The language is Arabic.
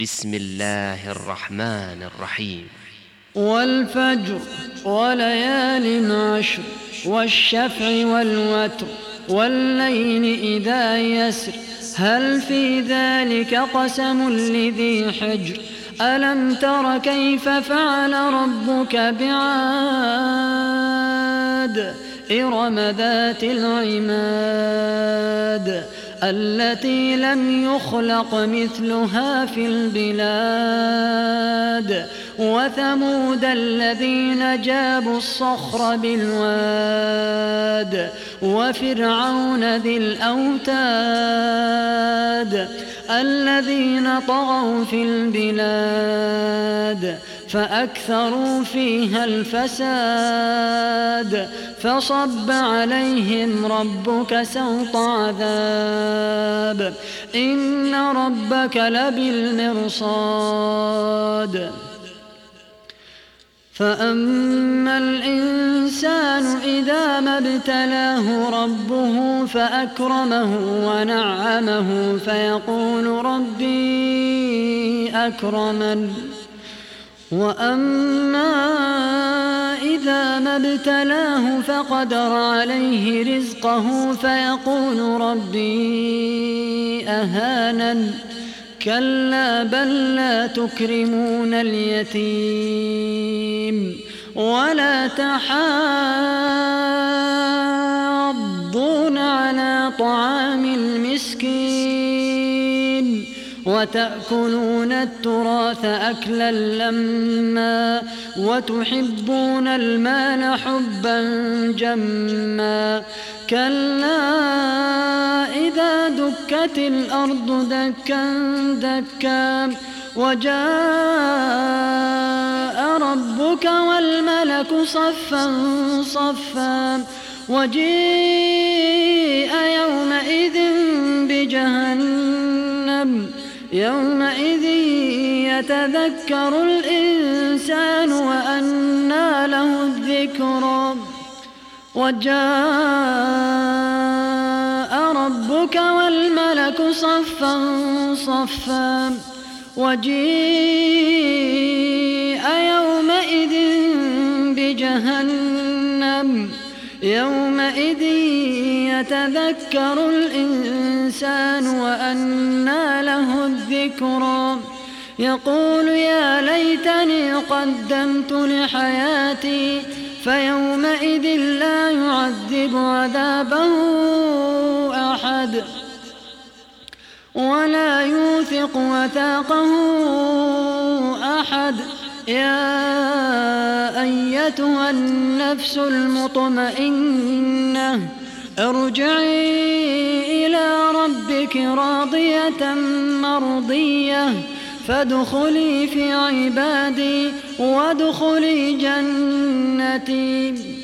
بسم الله الرحمن الرحيم. والفجر وليال عشر والشفع والوتر والليل إذا يسر هل في ذلك قسم لذي حجر ألم تر كيف فعل ربك بعاد إرم ذات العماد التي لم يخلق مثلها في البلاد وثمود الذين جابوا الصخر بالواد وفرعون ذي الأوتاد الذين طغوا في البلاد فأكثروا فيها الفساد فصب عليهم ربك سوط عذاب إن ربك لبالمرصاد فأما الإنسان إذا ما ابتلاه ربه فأكرمه ونعمه فيقول ربي أكرمن وأما إذا ما ابتلاه فقدر عليه رزقه فيقول ربي أهانن كلا بل لا تكرمون اليتيم ولا تحاضون على طعام المسكين وتأكلون التراث أكلا لما وتحبون المال حبا جما كلا إذا دكت الأرض دكا دكا وجاء ربك والملك صفا صفا وجيء يومئذ بجهنم يومئذ يتذكر الإنسان وأنى له الذكرى وجاء ربك والملك صفا صفا وجيء يومئذ بجهنم يومئذ يتذكر الإنسان وأنى له الذكرى يقول يا ليتني قدمت لحياتي فيومئذ لا يعذب عذابه أحد ولا يوثق وثاقه أحد يا أيتها النفس المطمئنة ارجعي إلى ربك راضية مرضية فادخلي في عبادي وادخلي جنتي.